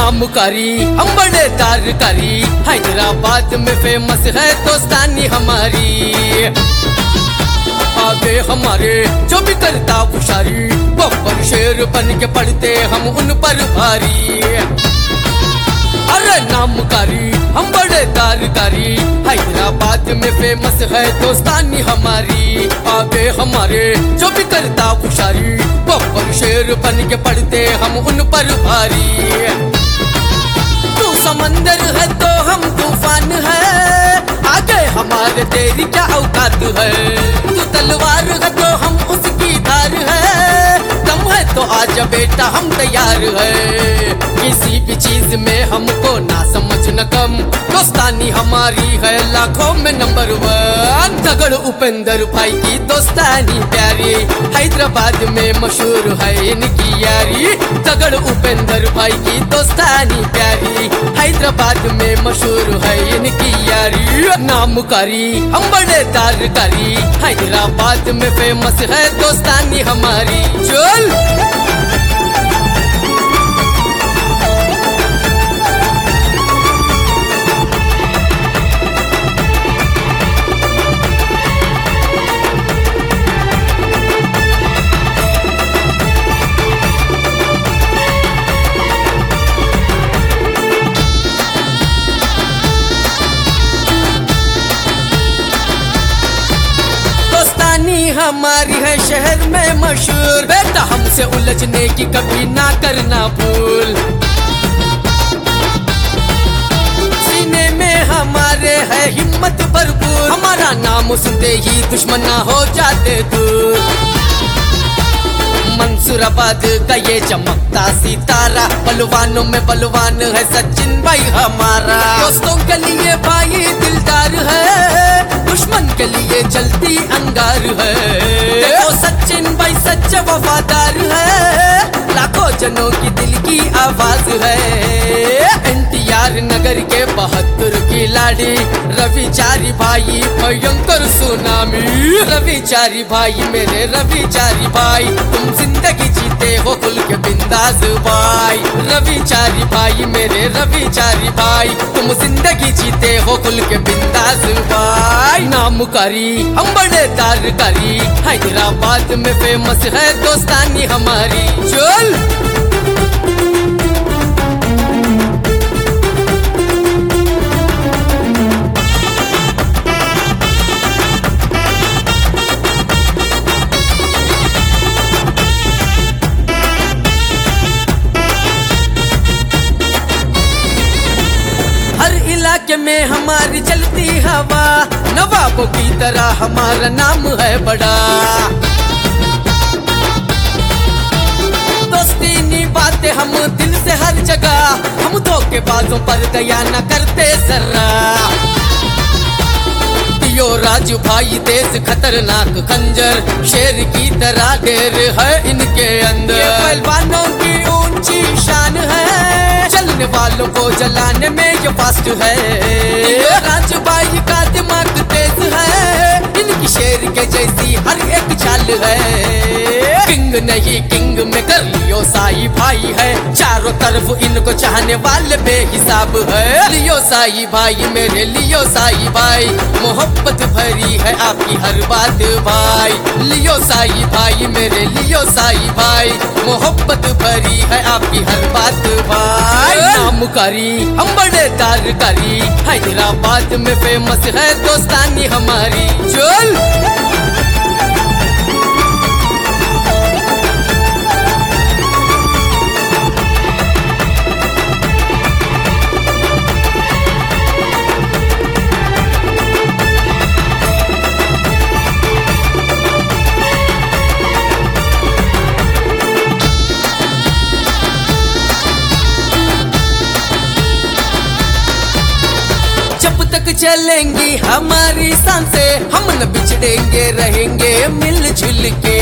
नामकारी हम बड़े तारकारी, हैदराबाद में फेमस है दोस्तानी हमारी। आगे हमारे जो भी करता पुशारी, बब्बर शेर बन के पड़ते हम उन पर भारी। अरे नामकारी हम बड़े तारकारी, हैदराबाद में फेमस है दोस्तानी हमारी। आगे हमारे जो भी करता पुशारी, बब्बर शेर बन के पड़ते हम उन पर भारी। तू समंदर है तो हम तूफान है, आगे हमारे तेरी क्या औकात है। तू तलवार है तो हम उसकी धार है, दम है तो आजा बेटा हम तैयार है। किसी भी चीज में हमको ना समझ न कम, दोस्तानी हमारी है लाखों में नंबर 1। तगड़ उपेंद्र भाई की दोस्तानी प्यारी, हैदराबाद में मशहूर है इनकी यारी। तगड़ उपेंद्र भाई की दोस्तानी प्यारी, हैदराबाद में मशहूर है इनकी यारी। नामकारी हम बड़े तारकारी, हैदराबाद में फेमस है दोस्तानी हमारी। चल हमारी है शहर में मशहूर, बेटा हमसे उलझने की कभी ना करना भूल। सीने में हमारे है हिम्मत भरपूर, हमारा नाम सुनते ही दुश्मन ना हो जाते दूर। मंसूराबाद का ये चमकता सितारा, बलवानों में बलवान है सचिन भाई हमारा। दोस्तों के लिए भाई दिलदार है, दुश्मन के लिए जलती अंगार है। देखो सचिन भाई सच्चा वफादार है, लाखों जनों की दिल की आवाज है। NTR नगर के 72 की लाड़ी, रविचारी भाई भयंकर सुनामी। रविचारी भाई मेरे रविचारी भाई, तुम जिंदगी जीते हो खुल के बिंदास भाई। रविचारी भाई मेरे रविचारी भाई, तुम जिंदगी जीते हो खुल के बिंदास भाई। नामकारी हम बड़े तारकारी, हैदराबाद में फेमस है दोस्तानी हमारी। चल इलाके में हमारी चलती हवा, नवाबों की तरह हमारा नाम है बड़ा। दोस्ती निभाते हम दिल से हर जगह, हम धोखेबाजों पर दया न करते जरा। दियो राजू भाई तेज खतरनाक खंजर, शेर की तरह ढेर है इनके अंदर। पहलवानों की ऊंची शान है, चलने वालों को जलाने में ये फास्ट है। राजू भाई का दिमाग तेज है, इनकी शेर के जैसी हर एक चाल है। किंग नहीं किंग में कर लियो साई भाई है, चारों तरफ इनको चाहने वाले बेहिसाब है। लियो साई भाई मेरे लियो साई भाई, मोहब्बत भरी है आपकी हर बात भाई। लियो साई भाई मेरे लियो साई भाई, मोहब्बत भरी है आपकी हर बात भाई। नामकारी हम बड़े तारकारी, हैदराबाद में फेमस है दोस्तानी हमारी। चल चलेंगी हमारी सांसें, हम न बिछड़ेंगे रहेंगे मिलजुल के।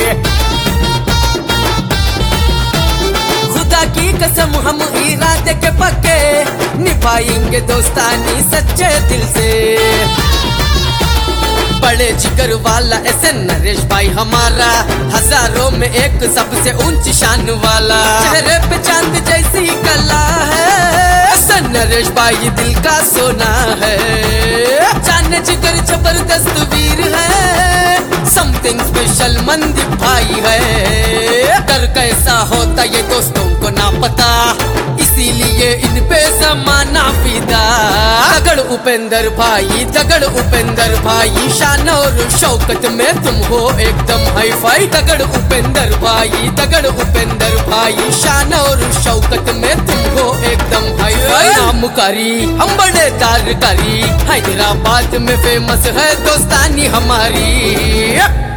खुदा की कसम हम इरादे के पक्के, निभाएंगे दोस्तानी सच्चे दिल से। बड़े जिगर वाला ऐसे नरेश भाई हमारा, हजारों में एक सबसे ऊंची शान वाला, चेहरे पे चांद जैसी कला है, ऐसा नरेश भाई दिल का सोना है। जान जिगर जबरदस्त वीर है, समथिंग स्पेशल मनदीप भाई है। डर कैसा होता ये दोस्तों को ना पता, इसीलिए इन पे जमाना फिदा। दगड़ उपेंद्र भाई, दगड़ उपेंद्र भाई, शान और शौकत में तुम हो एकदम हाई फाई। दगड़ उपेंद्र भाई, दगड़ उपेंद्र भाई, शान और शौकत में तुम हो एकदम हाई फाई। नामकारी हम बड़े तारकारी, हैदराबाद में फेमस है दोस्तानी हमारी।